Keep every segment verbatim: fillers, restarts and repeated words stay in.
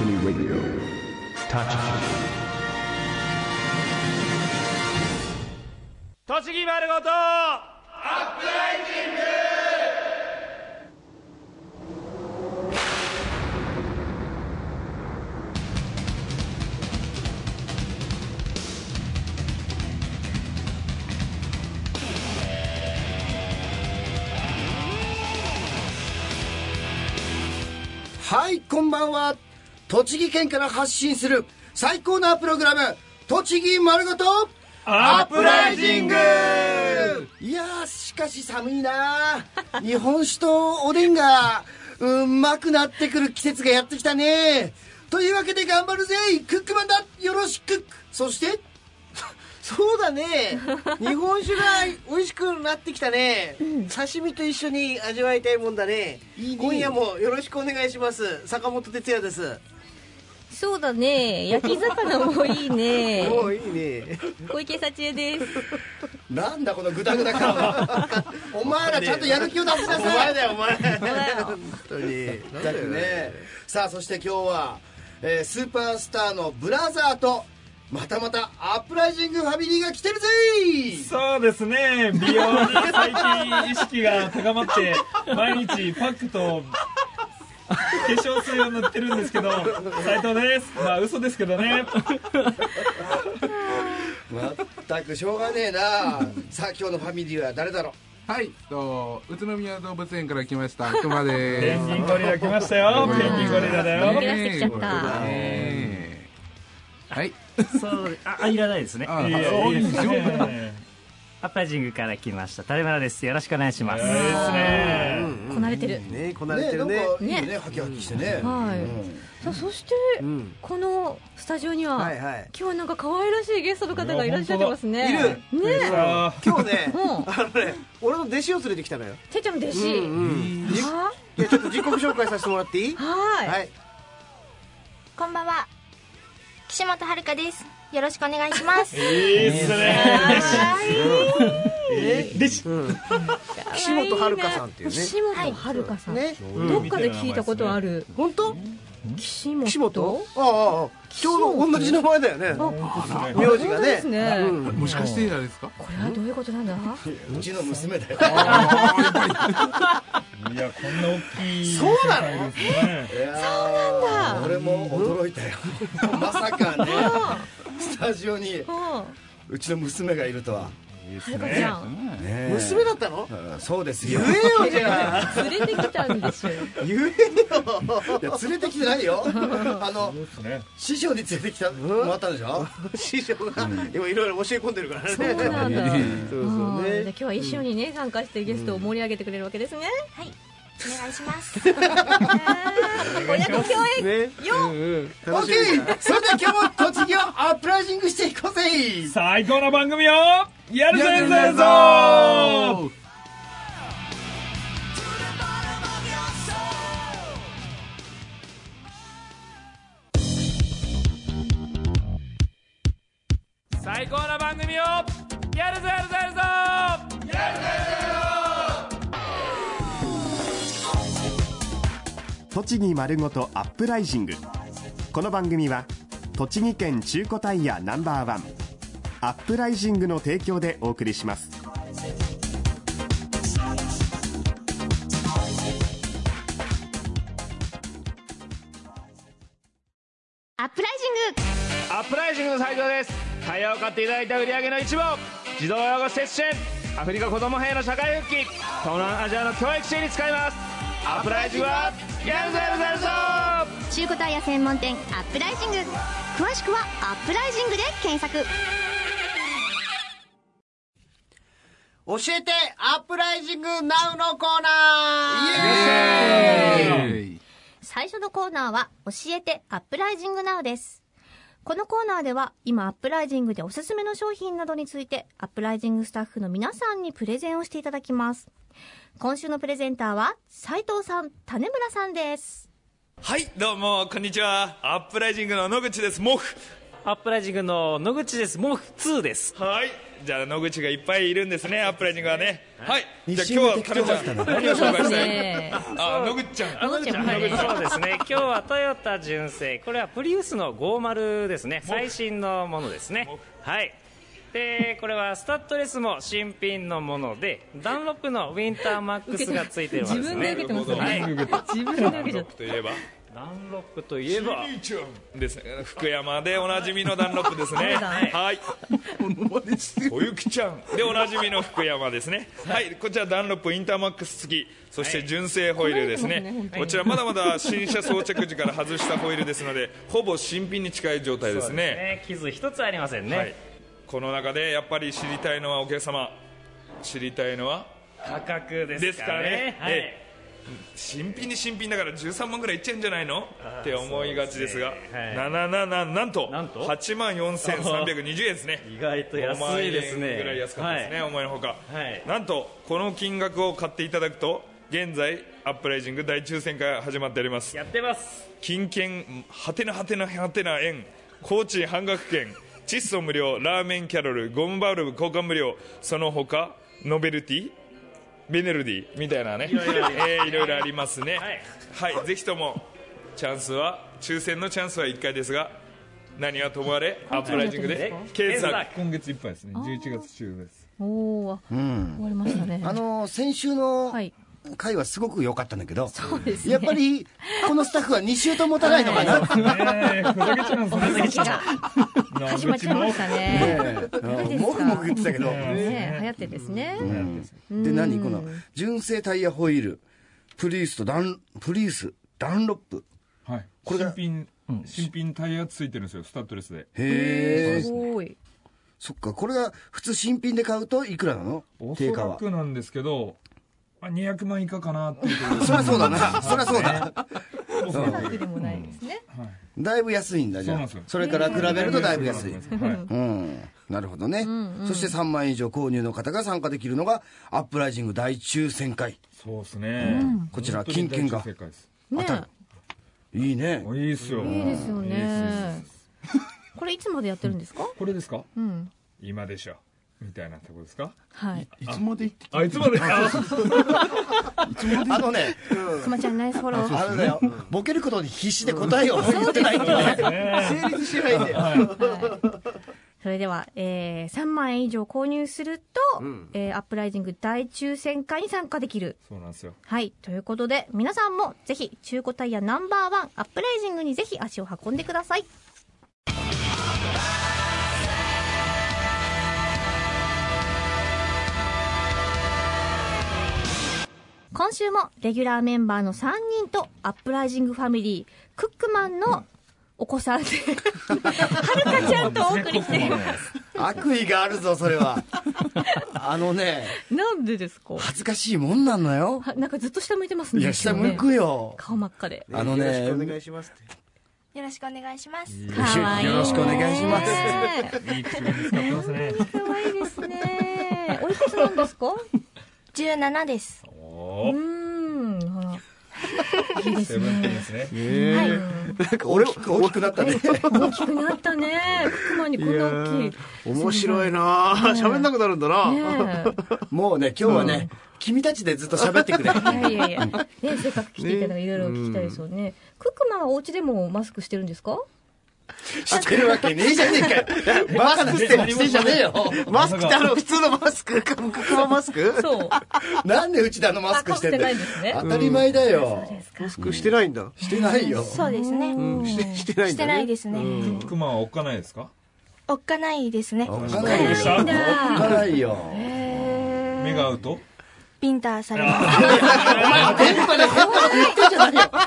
Only Radio 栃木栃木丸ごとアップライジング。 はい、こんばんは。栃木県から発信する最高なプログラム、栃木丸ごとアップライジング。 いやー、しかし寒いな。日本酒とおでんがうまくなってくる季節がやってきたね。というわけで頑張るぜ、クックマンだ。よろしく。そしてそうだね、日本酒が美味しくなってきたね、うん、刺身と一緒に味わいたいもんだね。いいね。今夜もよろしくお願いします。坂本哲也です。 そうだね、焼き魚もいいね。 おー、いいね。 小池幸恵です。 なんだこのグダグダ感は。お前らちゃんとやる気を出しなさい。 お前だよお前。 本当にだってね。さあ、そして今日は、えー、スーパースターのブラザーとまたまたアップライジングファミリーが来てるぜ。 そうですね、美容に最近意識が高まって毎日パックと化粧水を塗ってるんですけど、斉藤です。まあ嘘ですけどね。 まったくしょうがねえな。さあ、今日のファミリーは誰だろう。 はい、と宇都宮動物園から来ました熊です。 ペンギンゴリラ来ましたよ。ペンギンゴリラだよ。 動き出してきちゃった。 はい。 そうあ、あいらないですね。 あいいよ、いいですね。 アップライジングから来ましたタレマラです。よろしくお願いします。 いいですね。 こなれてるね、こなれてるね。 なんかいいよね、ハキハキしてね。 はい、 うん、 さあ、そして、うん、このスタジオには、 はいはい、 今日はなんか可愛らしいゲストの方がいらっしゃってますね。 いるね。 今日ね、うん、あのね、俺の弟子を連れてきたのよ。 てっちゃんの弟子。うんうん、 はあ、いや、ちょっと自己紹介させてもらっていい？ はい、 はい。 こんばんは、岸本遥です。よろしくお願いします。 いいっすね。 でし、岸本遥さんっていうね。 岸本遥さん。ね、どっかで聞いたことある。 本当？ 岸本。 岸本？ああ、ああ、ちょうど同じ名前だよね。名字がね。 もしかしてあれですか？ これはどういうことなんだ？ うちの娘だよ。 いや、こんな大きい。 そうなの？ そうなんだ。 俺も驚いたよ。まさかね、スタジオにうちの娘がいるとは。 はるかちゃん、 娘だったの？ そうですよ。 言えよ、じゃあ。連れてきたんでしょ。 言えよ。 いや、連れてきてないよ。あの師匠に連れてきたもらったんでしょ。 師匠が今いろいろ教え込んでるからね。 そうなんだ。 そうそうね。 今日は一緒にね、参加してゲストを盛り上げてくれるわけですね。 はい、お願いします。 親子共演よ。 オッケー。それでは今日も栃木をアップライジングしていこうぜ。 最高な番組をやるぜぜぞ。最高な番組をやるぜやるぜやるぞ。やるぜやるぞ。 栃木丸ごとアップライジング。この番組は栃木県中古タイヤナンバーワンアップライジングの提供でお送りします。 アップライジング。 アップライジングの斉藤です。タイヤを買っていただいた売り上げの一部を児童養護施設支援、アフリカ子ども兵の社会復帰、東南アジアの教育支援に使います。アップライジングはやるぞやるぞやるぞ。 中古タイヤ専門店アップライジング。詳しくはアップライジングで検索。 教えてアップライジングナウのコーナー。イエーイ。 最初のコーナーは教えてアップライジングナウです。このコーナーでは今アップライジングでおすすめの商品などについてアップライジングスタッフの皆さんにプレゼンをしていただきます。今週のプレゼンターは斉藤さん、種村さんです。 はい、どうもこんにちは。アップライジングの野口です。モフアップライジングの野口です。もうにです。 はい。じゃあ野口がいっぱいいるんですね、アップライジングはね。はい。じゃあ西今日は村タネちゃん何を紹介したい？あ、野口ちゃん。 あ、野口ちゃん、はい、そうですね。今日はトヨタ純正、これはプリウスのごじゅうですね。最新のものですね。はい。でこれはスタッドレスも新品のもので、ダンロップのウィンターマックスがついてるわけですね。 自分で受けてますね。 はい、 自分で受けちゃった。 といえばダンロップといえばですね、福山でおなじみのダンロップですね。はい。おゆきちゃんでおなじみの福山ですね。はい、こちらダンロップインターマックス付き、そして純正ホイールですね。こちらまだまだ新車装着時から外したホイールですので、ほぼ新品に近い状態ですね。 傷一つありませんね。はい、 この中でやっぱり知りたいのはお客様、知りたいのは価格ですからね。 はい、新品に新品だからじゅうさんまんぐらいいっちゃうんじゃないのって思いがちですが、はい、なななななんとはちまんよんせんさんびゃくにじゅうえんですね。 意外と安いですね。 ごまんえんぐらい安かったですね、はい、思いのほか、 はい、 なんとこの金額を買っていただくと現在アップライジング大抽選会が始まっております。 やってます。 金券はてなはてなはてな円、高知半額券、窒素無料、ラーメンキャロル、ゴムバルブ交換無料、その他ノベルティベネルディみたいなね、いろいろ、えー、いろいろありますね。はい、はい、ぜひともチャンスは抽選のチャンスはいっかいですが、何はともあれアップライジングで検索。 今月いっぱいですね。じゅういちがつ中です。 おお、うん、終わりましたね。 あの先週の回はすごく良かったんだけど、 そうですね、 やっぱりこのスタッフはに週と持たないのかな。 ふざけちゃうんですね。 始まっちゃいましたね。 もぐもぐ言ってたけど、 ね、流行ってですね。 で何この純正タイヤホイール、プリウスとダンプリウスダンロップ。 はい。これが新品新品タイヤついてるんですよ、スタッドレスで。 へえ。 すごい。 そっか、これが普通新品で買うといくらなの？ 定価は。おそらくなんですけど、にひゃくまん以下かなっていう。 そりゃそうだな。そりゃそうだ。 高くでもないですね。 だいぶ安いんだじゃあ。それから比べるとだいぶ安い。うん。なるほどね。そしてさんまんえん以上購入の方が参加できるのがアップライジング大抽選会。 そうですね。 こちら金券が当たる。いいね。 いいですよ。 いいですよね。これいつまでやってるんですか？ これですか？ うん。 今でしょ。みたいなとこですか？ はい。 いつまで行ってあ、いつまでいつまであのね、 くまちゃんナイスフォロー。 あのね、ボケることに必死で答えを言ってないんだね。成立しないんだよ。 それでは、えー、さんまんえん以上購入すると、えー、アップライジング大抽選会に参加できる。 そうなんですよ。 はい。ということで、皆さんもぜひ中古タイヤナンバーワンアップライジングにぜひ足を運んでください。今週もレギュラーメンバーのさんにんとアップライジングファミリークックマンのお子さんではるかちゃんとお送りしています。 悪意があるぞそれは。あのね、 なんでですか？ 恥ずかしいもんなんのよ。 なんかずっと下向いてますね。 いや下向くよ。 顔真っ赤で。 あのね、 よろしくお願いします。 よろしくお願いします。 かわいい。 よろしくお願いします。 いい口紅使ってますね。 かわいいですね。おいくつなんですか？ じゅうななです。 うーん、ほら。いいですね。 はい。なんか俺大きくなったね。 大きくなったね。クックマンにこんな大きい。 面白いな。喋んなくなるんだな。 もうね、今日はね、君たちでずっと喋ってくれ。 いやいやいや。ね、せっかく来ていただいていろいろ聞きたいですよね。クックマンはお家でもマスクしてるんですか？ してるわけねえじゃねえかよ。バカなしてんじゃねえよ。 マスクってあの普通のマスククックマンマスク？ そう。 なんでうちであのマスクしてんだよ。当たり前だよ。 マスクしてないんだ。 してないよ。 そうですね。 してないんだね。 してないですね。 クックマンはおっかないですか？ おっかないですね。 おっかないでしょ。おっかないよ。 目が合うとピンターされます。 お前電波で電波で言ってんじゃないよ。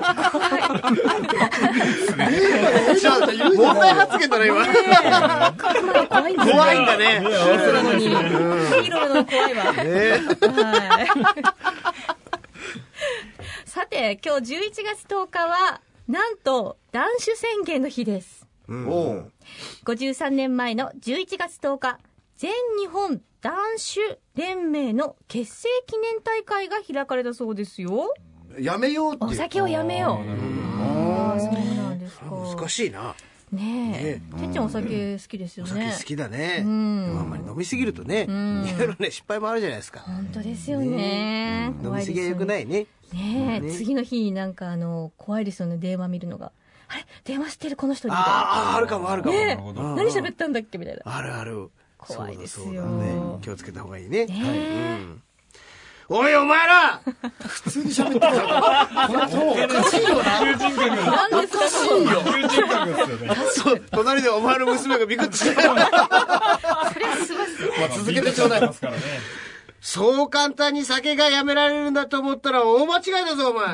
問題発言だね今。怖いんだね。 ヒーローなのに。ヒーローなのに怖いわ。さて今日じゅういちがつとおかはなんと断酒宣言の日です。ごじゅうさんねんまえのじゅういちがつとおか、全日本断酒連盟の結成記念大会が開かれたそうですよ。 やめようって。 お酒をやめよう。ああ、そうなんですか。 難しいな。 ねえ、てっちゃんお酒好きですよね。 お酒好きだね。 うん、 でもあんまり飲みすぎるとね、うん、いろいろね失敗もあるじゃないですか。 本当ですよね。 飲みすぎは良くないね。 ねえ、ね、次の日になんかあの怖いですよね、電話見るのが。あれ電話してるこの人にみたいな。 ああ、あるかもあるかも。 ね、何喋ったんだっけみたいな。 あるある。 怖いですよ。 そうだね。気をつけた方がいいね。ね、はい、うん。おいお前ら普通に喋ってるからこのトーンおかしいよな。 友人格何ですか。 友人格ですよね。 隣でお前の娘がビクッとしてる。 それはすごいっす。 まあ続けてちょうだい。 そう簡単に酒がやめられるんだと思ったら大間違いだぞお前、うん、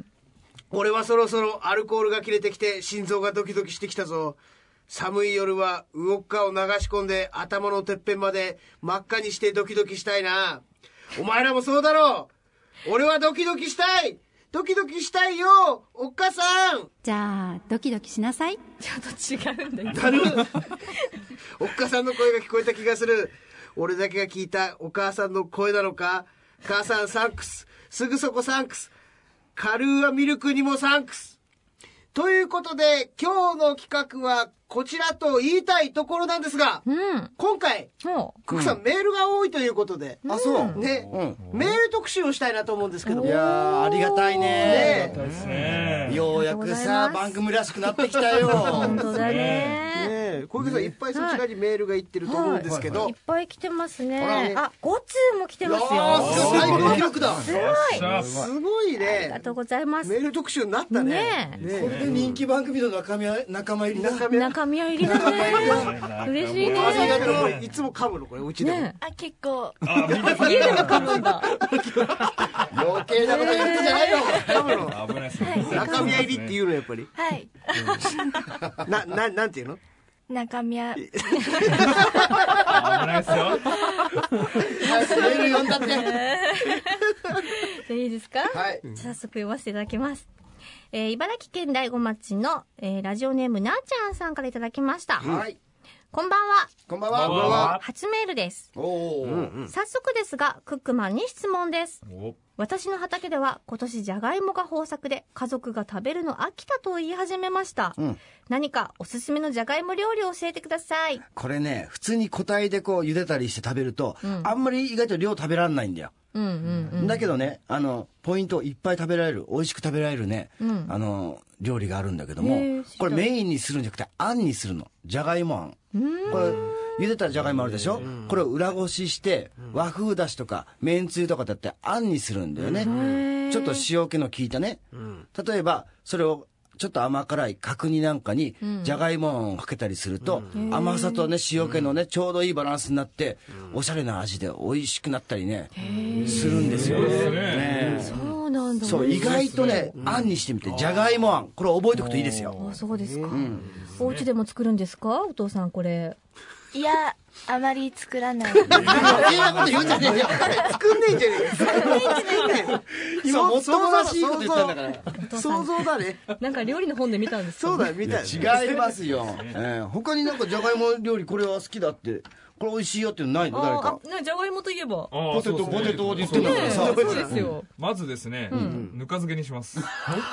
俺はそろそろアルコールが切れてきて心臓がドキドキしてきたぞ。寒い夜はウォッカを流し込んで頭のてっぺんまで真っ赤にしてドキドキしたいな。お前らもそうだろう。俺はドキドキしたい。ドキドキしたいよおっかさん。 じゃあドキドキしなさい。 ちょっと違うんだよ。 おっかさんの声が聞こえた気がする。俺だけが聞いたお母さんの声なのか。母さんサンクス。すぐそこサンクス。カルーアミルクにもサンクス。ということで今日の企画はこちらと言いたいところなんですが、うん、今回クックさん、うん、メールが多いということで、 あ、そうね、うん、メール特集をしたいなと思うんですけども。 いやーありがたいね。ね、うん、ようやくさ番組らしくなってきたよ。 本当だね。 ね、小池さんいっぱいそちらにメールがいってると思うんですけど、 はい、いっぱい来てますね。あ、ご通も来てますよ。 最高記録だ。 すごいすごいね。 ありがとうございます。 メール特集になったね。 ね、これで人気番組の仲間仲間入りだ。 仲間入りだね。嬉しいね。 ありがとう。いつも噛むのこれうちでも。 あ、結構。 家でも噛むんだ。 余計なこと言ってんじゃないよ。 噛むの。危ないですね。中身入りって言うのやっぱり。 はい。 なななんていうの？ 中身は。 危ないですよ。 早くメール読んだって。 じゃいいですか？ はい。 早速読ませていただきます。えー、茨城県大子町の、えー、ラジオネームなーちゃんさんからいただきました。 はい。 こんばんは。 こんばんは。こんばんは。 初メールです。 おー。 早速ですが、クックマンに質問です。私の畑では今年じゃがいもが豊作で家族が食べるの飽きたと言い始めました。うん、何かおすすめのじゃがいも料理を教えてください。 これね、普通に個体でこう茹でたりして食べると、うん、あんまり意外と量食べられないんだよ。 うんうんうん、 だけどね、あのポイントいっぱい食べられる、美味しく食べられるね、うん、あの料理があるんだけども、これメインにするんじゃなくてあんにするの。じゃがいもあん。これ茹でたじゃがいもあるでしょ、うん、これを裏ごしして、うん、和風だしとかめんつゆとかだってあんにするんだよね、うん、ちょっと塩気の効いたね、うん、例えばそれをちょっと甘辛い角煮なんかにじゃがいもをかけたりすると、うん、甘さとね塩気のねちょうどいいバランスになって、うん、おしゃれな味で美味しくなったりねするんですよね。 そうなんだ。 そう意外とね、うん、あんにしてみてじゃがいもあん、これ覚えておくといいですよ。 あ、そうですか、うん、お家でも作るんですかお父さんこれ。 いや、あまり作らない。 余計なこと言うんじゃねえよ。 作んねえんじゃねえよ。作んねえんじゃねえよ。 今もっともらしいこと言ったんだから。 想像だね。 なんか料理の本で見たんですか、 ね、そうだよ、見たよ。違いますよ。えー、他になんかじゃがいも料理これは好きだって。これ美味しいよっていうのないの誰か。 あ、じゃがいもといえばポテトポテトって言ってんだからさ。 そうですよ。 まずですね、ぬか漬けにします。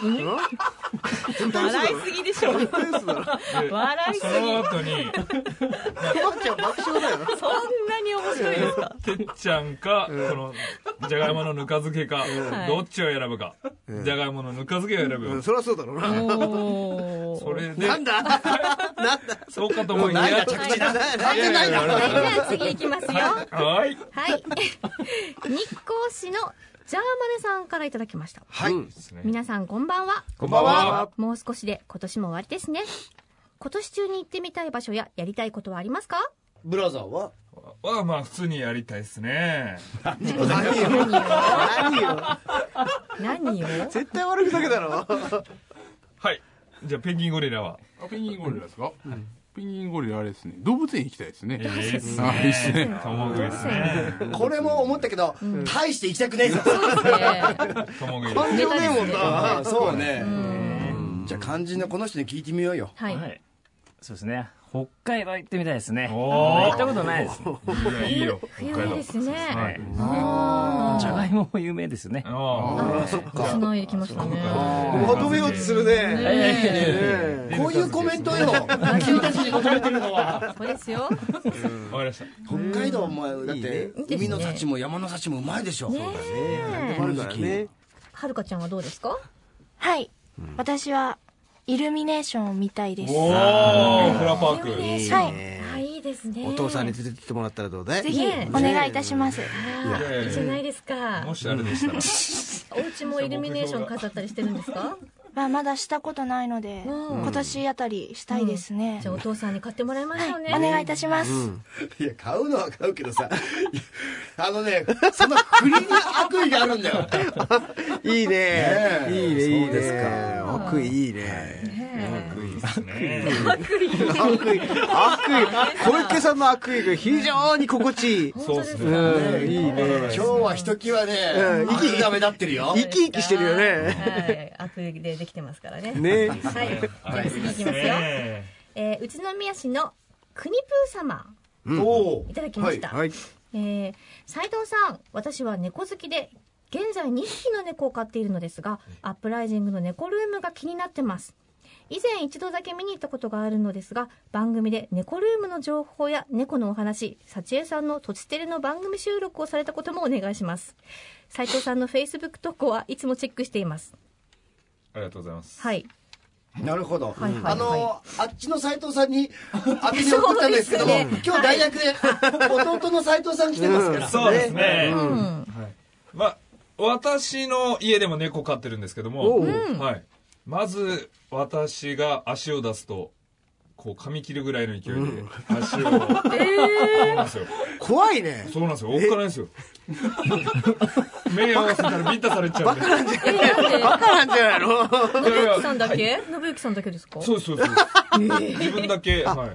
笑いすぎでしょ。笑いすぎ。 その後にちゃん爆笑だよ。 そんなに面白いですか。 てっちゃんかこのじゃがいものぬか漬けかどっちを選ぶか。じゃがいものぬか漬けを選ぶ。 そりゃそうだろうな。 それでなんだなんだそうかと思いや着地だ。 じゃあ次いきますよ。 はい。 はい。日光市のジャーマネさんからいただきました。 はい。 皆さんこんばんは。 こんばんは。 もう少しで今年も終わりですね。今年中に行ってみたい場所ややりたいことはありますか？ ブラザーは？ はまあ普通にやりたいですね。 何よ何よ何よ。 絶対悪ふざけだろ。 はい。じゃあペンギンゴリラは？ あ、ペンギンゴリラですか？ペンギンゴリラあれですね、動物園行きたいですね。 えー、いいですね。あ、いいですね。 ともぐですね。 これも思ったけど、うん、大して行きたくねえぞ。 そうですね。 ともぐ。 感情ねえもんな。 そうね。じゃあ肝心なこの人に聞いてみようよ。 はい。 そうですね。北海道行ってみたいですね。 おー行ったことないです。 いいよ、 冬ですね。 はい。 あじゃがいもも有名ですね。 ああ、そっか。 つないできましたね。 求めようとするね。 こういうコメントよ君たちに求めてるのは。 そうですよ。 わかりました。 北海道もだって海の幸も山の幸もうまいでしょ。 ねあるからね。 はるかちゃんはどうですか？ はい。私は、イルミネーションを見たいです。 おー、フラパーク。 はい。 あ、いいですね。 お父さんに連れてってもらったらどうだい？ ぜひ、お願いいたします。 あーいいじゃないですか。 もしあれでしたら。 お家もイルミネーション飾ったりしてるんですか？ まあ、まだしたことないので、今年あたりしたいですね。 じゃあお父さんに買ってもらいましょうね。 お願いいたします。 いや買うのは買うけどさ、あのね、その国に悪意があるんだよ。 いいね。いいね、いいそうですか。悪意いいね。 悪意ですね。 悪意。 悪意、悪意。小池さんの悪意が非常に心地いい。 そうですね。 うん、いいね。 今日はひときわね、 うん悪意が目立ってるよ。 生き生きしてるよね。 はい。悪意でできてますからね。 ね。 はい。じゃあ次いきますよ。えー、宇都宮市の国プー様。 おいただきました。 はい。 えー、斉藤さん、私は猫好きで、現在にひきの猫を飼っているのですが、アップライジングの猫ルームが気になってます。以前一度だけ見に行ったことがあるのですが、番組で猫ルームの情報や猫のお話、幸恵さんのとちテレの番組収録をされたこともお願いします。斉藤さんのフェイスブック投稿はいつもチェックしています。 ありがとうございます。 はい。 なるほど。 はいはいはいあの、あっちの斉藤さんに当てに送ったんですけども、 そうですね今日大学で弟の斉藤さん来てますから。 そうですね。 うん。 まあ、私の家でも猫飼ってるんですけども、はい。まず、私が足を出すと、こう噛み切るぐらいの勢いで足を、そうなんですよ。 怖いね。 そうなんですよ。おっかないんですよ。目合わせたらビンタされちゃうんで。 バカなんじゃないバカなんじゃないの？ 信之さんだけ？信之さんだけですか？ そうですそうです。自分だけ、はい。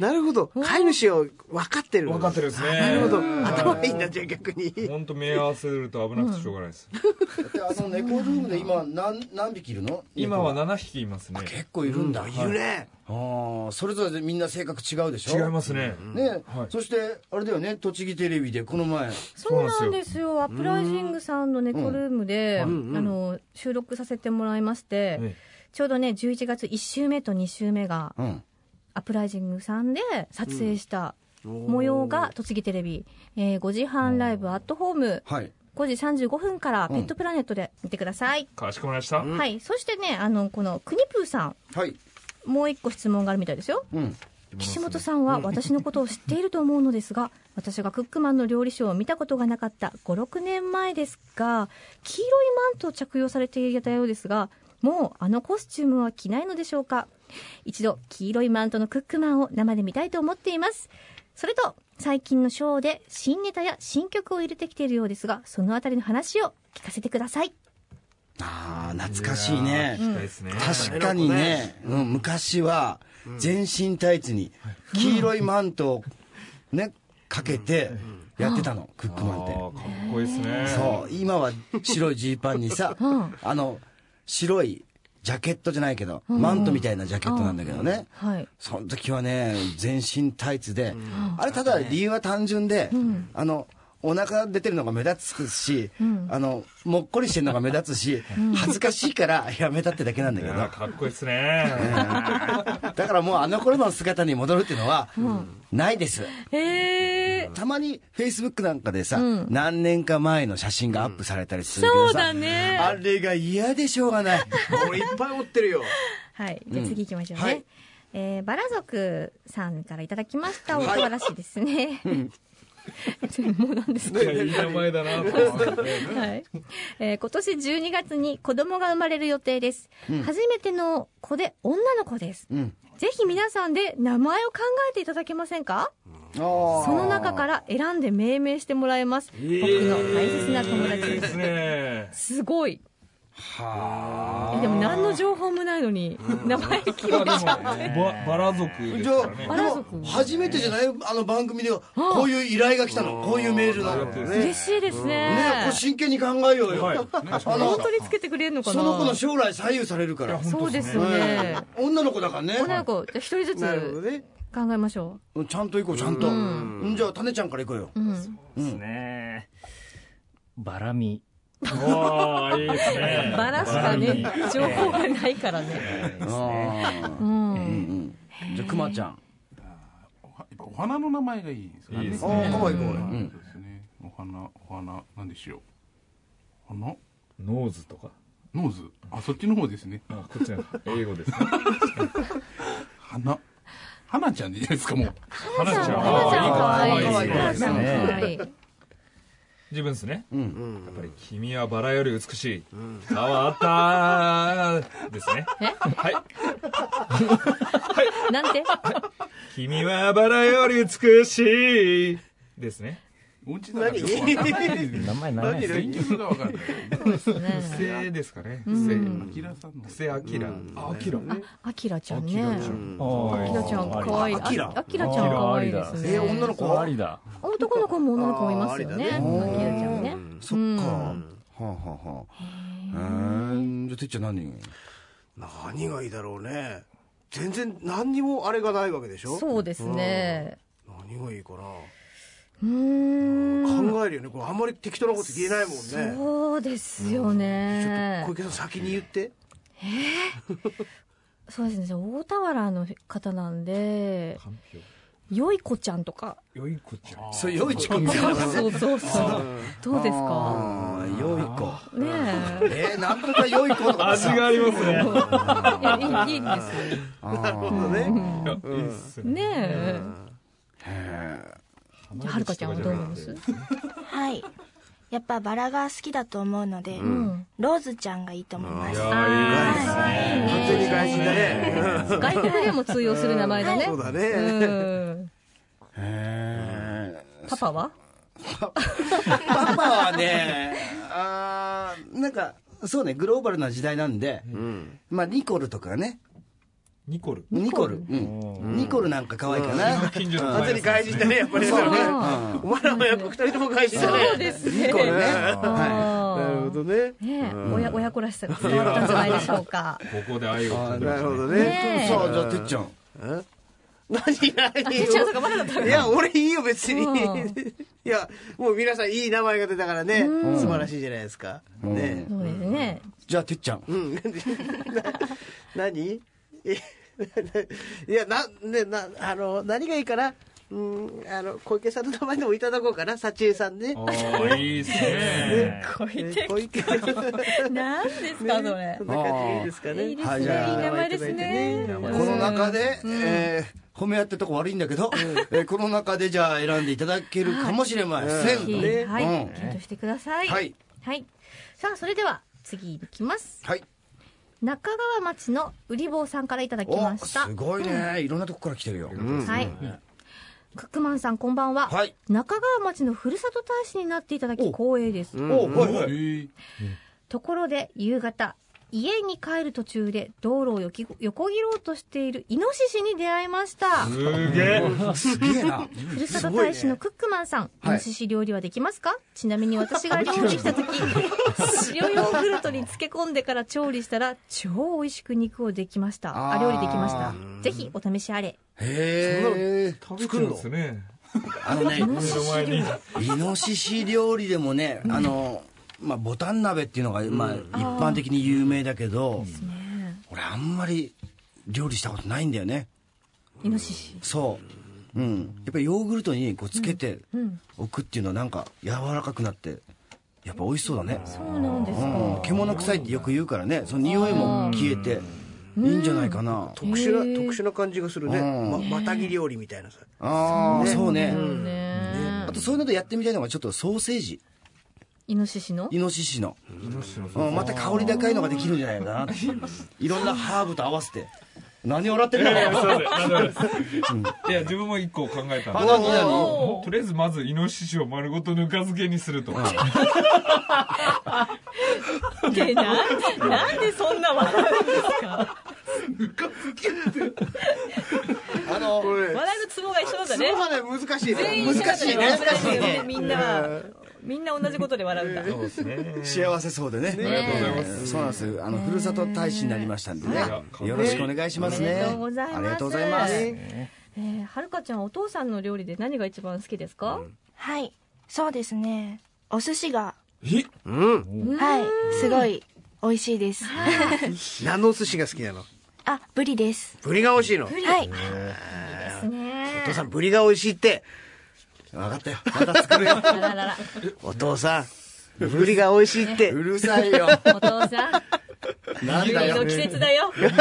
なるほど。飼い主を分かってる。 分かってるんですね。 なるほど。頭いいんだじゃあ逆に。 本当目合わせると危なくてしょうがないです。 であの猫ルームで今何何匹いるの？ 今はななひきいますね。 結構いるんだ。 いるね。 ああ、それぞれでみんな性格違うでしょ？ 違いますね。 ね、そしてあれだよね、栃木テレビでこの前。 そうなんですよ。アップライジングさんの猫ルームで、あの収録させてもらいまして、ちょうどねじゅういちがついち週目とに週目が、アップライジングさんで撮影した模様が栃木テレビ、えー、ごじはんライブアットホーム、はい、ごじさんじゅうごふんからペットプラネットで見てください。 かしこまりました。 はい。そしてね、あのこのくにぷーさん、はい、もう一個質問があるみたいですよ。うん、岸本さんは私のことを知っていると思うのですが、私がクックマンの料理ショーを見たことがなかったご、ろくねんまえですが、黄色いマントを着用されていたようですが、もうあのコスチュームは着ないのでしょうか。一度黄色いマントのクックマンを生で見たいと思っています。それと最近のショーで新ネタや新曲を入れてきているようですが、そのあたりの話を聞かせてください。 ああ、懐かしいね。 いいね、 確かにね、うん、昔は全身タイツに黄色いマントをねかけてやってたの、クックマンって。かっこいいですね。 そう、今は白いジーパンにさ、あの白いジャケットじゃないけど、マントみたいなジャケットなんだけどね、はい、その時はね全身タイツで、あれただ理由は単純で、あのお腹出てるのが目立つし、うん、あのもっこりしてるのが目立つし、うん、恥ずかしいからやめたってだけなんだけど。 かっこいいですね。 だからもうあの頃の姿に戻るっていうのは、うん、ないです。 へー。 たまにフェイスブックなんかでさ、うん、何年か前の写真がアップされたりするけどさ、 そうだね、 あれが嫌でしょうがない。 俺いっぱい持ってるよ。 はい、じゃあ次行きましょうね、はい、えー、バラ族さんからいただきましたおとわらしですね、はいもうなんですか、 いい名前だなと、 はいえー、今年じゅうにがつに子供が生まれる予定です、うん、初めての子で女の子です、うん、ぜひ皆さんで名前を考えていただけませんか、うん、その中から選んで命名してもらいます、えー、僕の大切な友達です、 ね、 すごいはあ。でも何の情報もないのに名前決めちゃって。 バラ族ですからね。 バラ族。 初めてじゃないあの番組ではこういう依頼が来たの。こういうメールなの。 嬉しいですね。 ね、これ真剣に考えようよ。 本当につけてくれるのかな。 その子の将来左右されるから。 そうですよね。 女の子だからね。 女の子、じゃあ一人ずつ考えましょう。ちゃんと行こう、ちゃんと。じゃあ種ちゃんから行こうよ。 そうですね。バラミ。 おー、いいですね。 バラしかね、情報がないからね。 うん。じゃあくまちゃん。 お花の名前がいいですかね。 いいですね。 かわいいかわいい。 そうですね。お花、お花、なんでしょう。花ノーズとか。 ノーズ。あ、そっちの方ですね。 あ、こっちの英語ですね。 花。花ちゃんでいいですか、もう。 花ちゃん。 花ちゃんかわいい。 かわいい花ちゃんかわいい。 自分ですね。やっぱり君はバラより美しい。変わったですね。はい。 なんて？ 君はバラより美しいですね。 おうちだからよくわかんない名前何ですか？ 選曲がわかんない。 不正ですかね。不正。 アキラさんの。 不正アキラ。あ、アキラ。 アキラちゃんね。 アアキラちゃんかわいい。アキラちゃんかわいいですね。 え、女の子？ ありだ。 男の子も女の子もいますよね。アキラちゃんね。 そっか。はあはあはあ。えー、じゃあてっちゃん何？ 何がいいだろうね。全然何にもあれがないわけでしょ。 そうですね。 何がいいかな。 うーん。 考えるよね。これあんまり適当なこと言えないもんね。 そうですよね。 小池さん先に言って。 えー、そうですね。大田原の方なんで、よい子ちゃんとか。 よい子ちゃん。 そうよいちくんみたいな。 そうそうそう。どうですか。 よい子。 ねえ。えー、なんとかよい子とか。 味がありますね。 いや、いいです。 なるほどね。 いいっすね。 ねえ。 へえ。 はるかちゃんはどう思います？ はい。やっぱバラが好きだと思うので、ローズちゃんがいいと思います。 いやいいですね。 完全に外人だね。 外国でも通用する名前だね。 そうだね。 へえ。 パパは？ パパはね、あなんかそうね、グローバルな時代なんで、まあニコルとかね。 ニコルニコル。うん。ニコルなんか可愛いかな。 近所の完全に外人だね、やっぱりね。お前らもやっぱ二人とも外人だね。 そうですね。 ニコルね。 なるほどね。 ね親親子らしさが伝わったんじゃないでしょうか。 ここで愛を感じまなしたね。 るほどね。 さあ、じゃあてっちゃん。 何何てっちゃんとかまだだったら。 いや、俺いいよ、別に。いや、もう皆さんいい名前が出たからね。素晴らしいじゃないですか。ね。 そうですね。 じゃあてっちゃん。 うん。何いや、な、ね、な、あの、何がいいかな。うん、あの、小池さんの名前でもいただこうかな、幸恵さんね。 ああ、いいっすね。 小池。 小池。 何ですか、それ。 そんな感じでいいですかね。 いいですね。いい名前ですね。 この中で、えー、褒め合ってとこ悪いんだけど、えー、この中でじゃあ選んでいただけるかもしれません。 ね。はい。検討してください。 はい。 はい。さあ、それでは、次いきます。 はい。 中川町のうり坊さんからいただきました。 すごいね。いろんなとこから来てるよ。 はい。クックマンさんこんばんは。はい。中川町のふるさと大使になっていただき光栄です。 お、はいはい。 ところで夕方、家に帰る途中で道路をよき横切ろうとしているイノシシに出会いました。 すげえ。 すげえな。 ふるさと大使のクックマンさん、イノシシ料理はできますか？ちなみに私が料理した時、塩ヨーグルトに漬け込んでから調理したら超美味しく肉をできました。あ、料理できました。ぜひお試しあれ。 へえ。 作るんですね。 あのね、イノシシ料理でもね、あの、まあ、ボタン鍋っていうのが、まあ、一般的に有名だけど、俺あんまり料理したことないんだよね。 イノシシ。 そう。うん。やっぱりヨーグルトにこうつけておくっていうのはなんか柔らかくなって、やっぱ美味しそうだね。 そうなんですか。 うん、獣臭いってよく言うからね、その匂いも消えて、いいんじゃないかな。 特殊な、特殊な感じがするね。ま、またぎ料理みたいなさ。 ああ、そうね。あとそういうのでやってみたいのがちょっとソーセージ。 イノシシのイノシシの。うん、また香り高いのができるんじゃないかなって。いろんなハーブと合わせて。 何笑ってるの、 いやいやすいませんなんでもないですいや自分も一個考えたんで、 何何とりあえずまずイノシシを丸ごとぬか漬けにするとかでななんでそんな笑うんですかぬか漬けってあの笑いのツボが一緒なんだね。 ツボがね難しいね。 全員一緒なんだ難しいね難しいよねみんなはみんな同じことで笑うんだ。 そうですね幸せそうでね。 ありがとうございますそうなんです。あのふるさと大使になりましたんでね。よろしくお願いしますね。 ありがとうございます。 ありがとうございます。 えー、はるかちゃんお父さんの料理で何が一番好きですか？ はいそうですねお寿司がえうんはいすごい美味しいです何のお寿司が好きなの？ あブリですブリが美味しいの？ はいですね。 お父さんブリが美味しいって分かったよ。また作るよ。 あらららお父さんブリが美味しいってうるさいよ。 お父さんなんだよ。 の季節だよ。 ね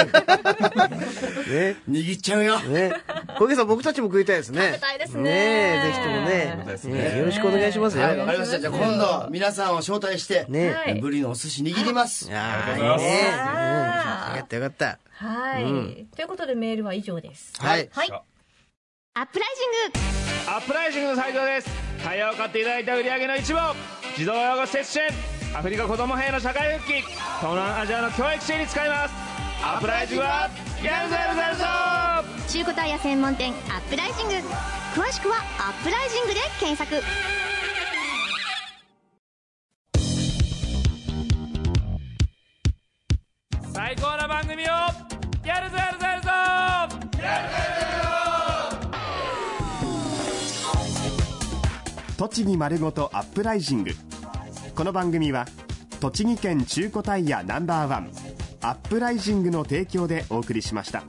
握っちゃうよ。 ね小池さん僕たちも食いたいですね。 食べたいですね。 ねぜひともねねよろしくお願いしますよ。 はい、わかりました。じゃあ今度皆さんを招待してねはいブリのお寿司握ります。 あありがとうございますいいねうんよあかったよかったはい、 うんということでメールは以上です。 はいはい。 アップライジングアップライジングの斉藤です。タイヤを買っていただいた売り上げの一部を児童養護施設支援、アフリカ子ども兵の社会復帰、東南アジアの教育支援に使います。アップライジングはやるぞやるぞやるぞ。 中古タイヤ専門店アップライジング、詳しくはアップライジングで検索。 最高な番組をやるぞやるぞやるぞ栃木丸ごとアップライジング。この番組は栃木県中古タイヤナンバーワンアップライジングの提供でお送りしました。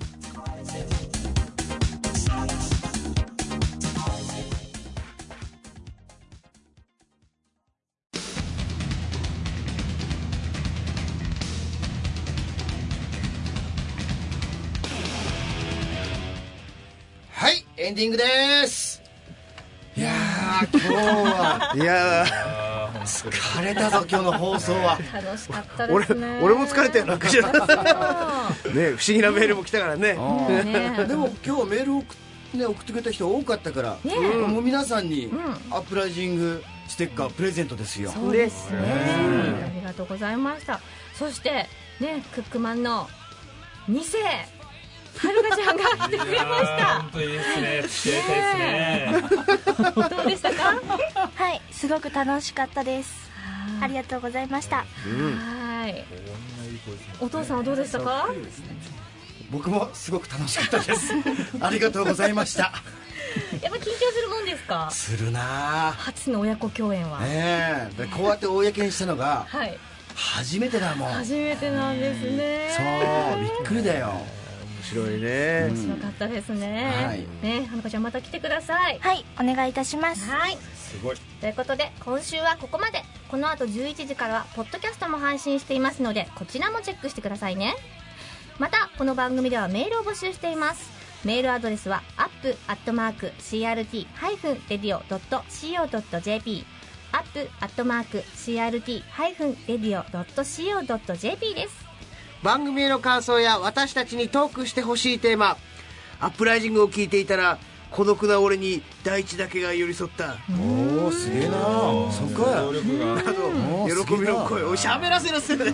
はい、エンディングです。いやー今日はいや疲れたぞ今日の放送は。 楽しかった俺ですね。 俺も疲れたよなんかじゃね不思議なメールも来たからねねでも今日メールを送,、ね、送ってくれた人多かったから、 ねもう皆さんにアップライジングステッカープレゼントですよ。 そうですね。ありがとうございました。そしてねクックマンのに世はるかちゃんが来てくれました本当にいいですね付き合いたいですねどうでしたか？ はいすごく楽しかったです。ありがとうございました。 はいお父さんはどうでしたか？ 僕もすごく楽しかったですありがとうございました。 やっぱ緊張するもんですか？ するなぁ初の親子共演は、 ねえ、でこうやって公にしたのがはい初めてだもん。 初めてなんですね。 そうびっくりだよ。 面白いね面白かったですね、 はいねはるかちゃんまた来てください。 はいお願いいたします。 はいすごいということで今週はここまで。この後じゅういちじからはポッドキャストも配信していますのでこちらもチェックしてくださいね。またこの番組ではメールを募集しています。メールアドレスは アップ アットマーク シーアールティー ハイフン レディオ ドット シーオー ドット ジェーピー アップ アットマーク シーアールティー ハイフン レディオ ドット シーオー ドット ジェーピー です。 番組への感想や私たちにトークしてほしいテーマ、アップライジングを聞いていたら孤独な俺に大地だけが寄り添った、 おおすげえな。そっか能力があの喜びの声を喋らせろせ喜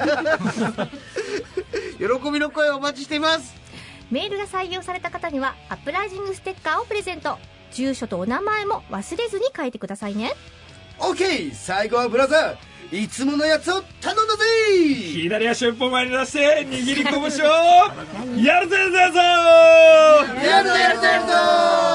びの声をお待ちしています。 メールが採用された方にはアップライジングステッカーをプレゼント。住所とお名前も忘れずに書いてくださいね。 オッケー、最後はブラザーいつものやつを頼んだぜ。 左足を一歩前に出して握り拳をやるぜやるぞやるぞやるぞやるぞやるぞ。